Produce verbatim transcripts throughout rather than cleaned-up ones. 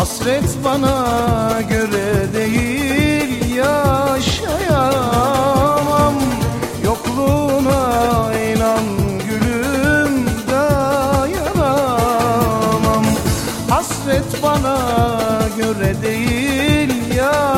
Hasret bana göre değil, yaşayamam. Yokluğuna inan gülüm, dayanamam. Hasret bana göre değil,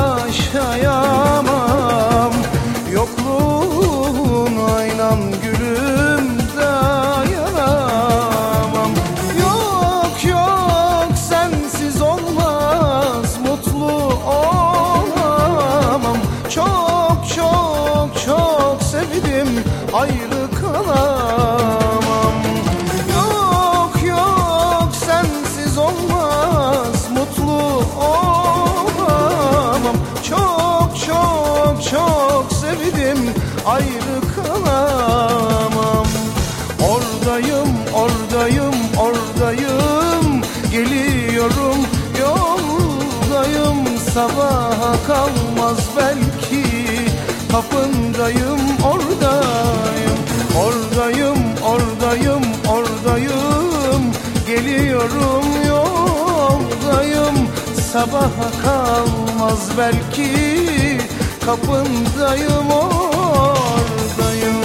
yaşayamam. Yokluğuna inan gülüm, dayanamam. Yok yok sensiz olmaz, mutlu olamam. Çok çok çok sevdim, ayrı kalamam. Yok yok sensiz olmaz, mutlu olamam. Çok çok çok sevdim, ayrı kalamam. Oradayım, oradayım, oradayım, geliyorum, yoldayım. Sabaha kalmaz belki, kapındayım, oradayım. Oradayım, oradayım, oradayım, geliyorum, yoldayım. Sabaha kalmaz belki, kapındayım, oradayım.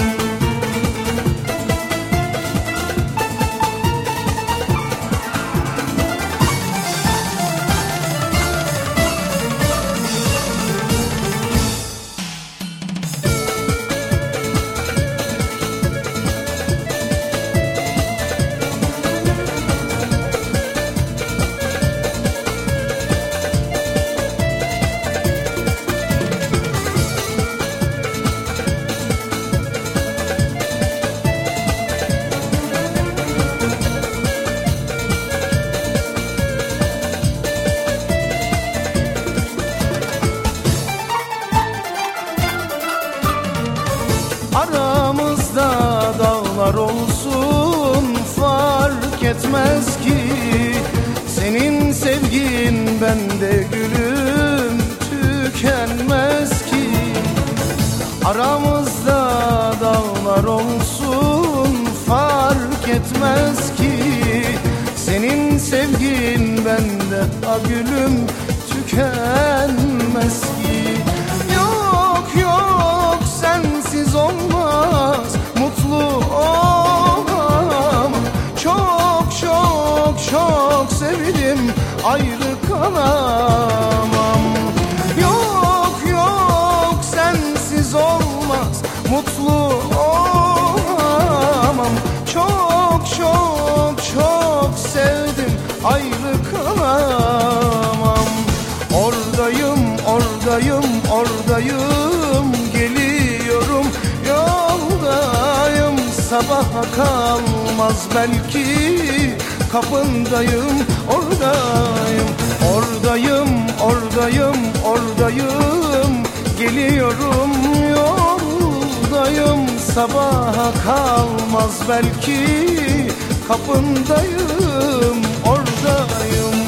Aramızda dağlar olsun fark etmez ki, senin sevgin bende gülüm tükenmez ki. Aramızda dağlar olsun fark etmez ki, senin sevgin bende a gülüm tükenmez ki. Yok yok sensiz olmaz, mutlu olamam. Çok çok çok sevdim, ayrı kalamam. Yok yok sensiz olmaz, mutlu olamam. Çok çok çok sevdim, ayrı kalamam. Oradayım, oradayım, oradayım, geliyorum, yoldayım. Sabaha kalmaz belki, kapındayım, oradayım. Oradayım, oradayım, oradayım, geliyorum, yoldayım. Sabaha kalmaz belki, kapındayım, oradayım.